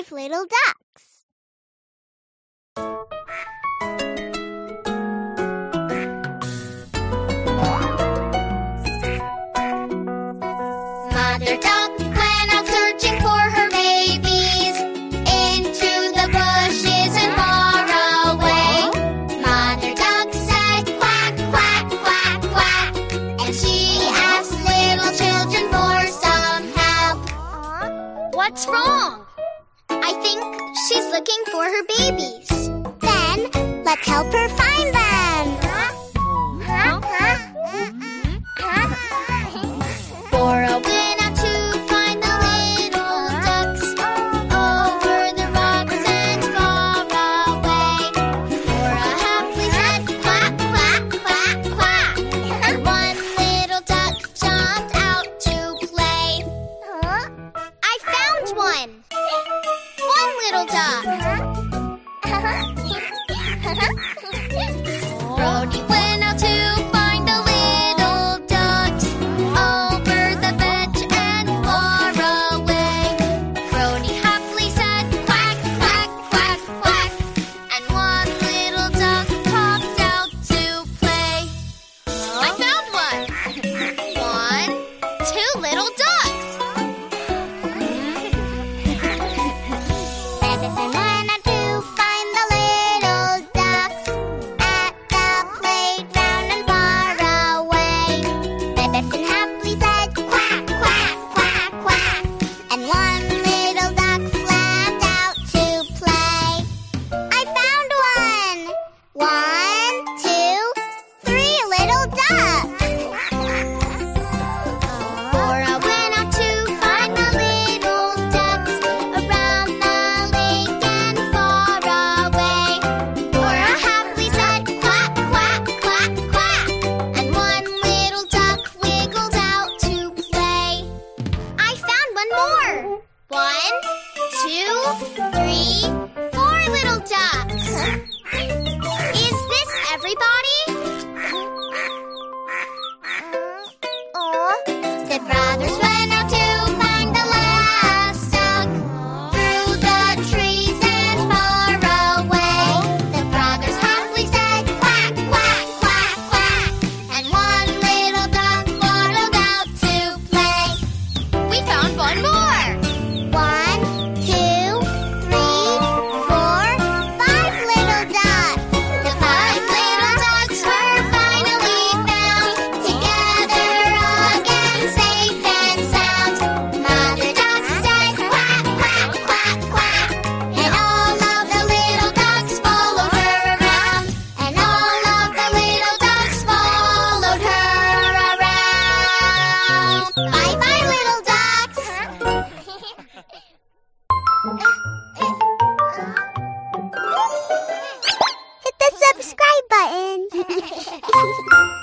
Little ducks. Mother duck went out searching for her babies into the bushes and far away. Mother duck said quack, quack, quack, quack, and she asked little children for some help. What's wrong? I think she's looking for her babies. Then, let's help her find them. Dora went out to find the little ducks over the rocks and far away. Dora happily said quack, quack, quack, quack, and one little duck jumped out to play. I found one! One little duck. Brody went out to find the little ducks over the bench and far away. Brody happily said quack, quack, quack, quack, and one little duck popped out to play. I found one! 2 little ducks! Edison went out to find the little ducks at the playground and far away. Edison happily said quack, quack, quack, quack, and one little duck flapped out to play. I found one! 1, 2, 3 little ducks! Dora went out to find the little ducks around the lake and far away. Dora happily said quack, quack, quack, quack, and one little duck wiggled out to play. I found one more. 1, 2, 3, 4 little ducks. Is this everybody? The brothers went out to find the last duck through the trees and far away. The brothers happily said quack, quack, quack, quack, and one little duck waddled out to play. We found one more. 1, 2, 3, 4, 5 little ducks. The 5 little ducks were finally found, together again, safe and sound. Mother duck said quack, quack, quack, quack, and all of the little ducks followed her around. And all of the little ducks followed her around. Bye bye, little ducks. Hit the subscribe button.